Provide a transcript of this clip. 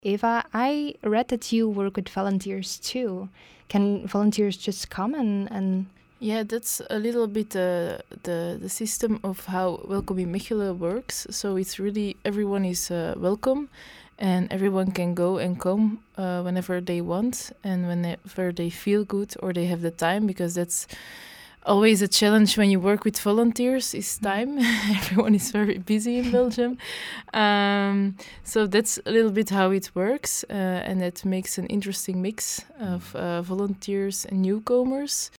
Eva, I read that you work with volunteers too. Can volunteers just come and Yeah, that's a little bit the system of how Welkom in Mechelen works. So it's really everyone is welcome, and everyone can go and come whenever they want and whenever they feel good or they have the time, because that's always a challenge when you work with volunteers is time. Everyone is very busy in Belgium. So that's a little bit how it works, and that makes an interesting mix of volunteers and newcomers.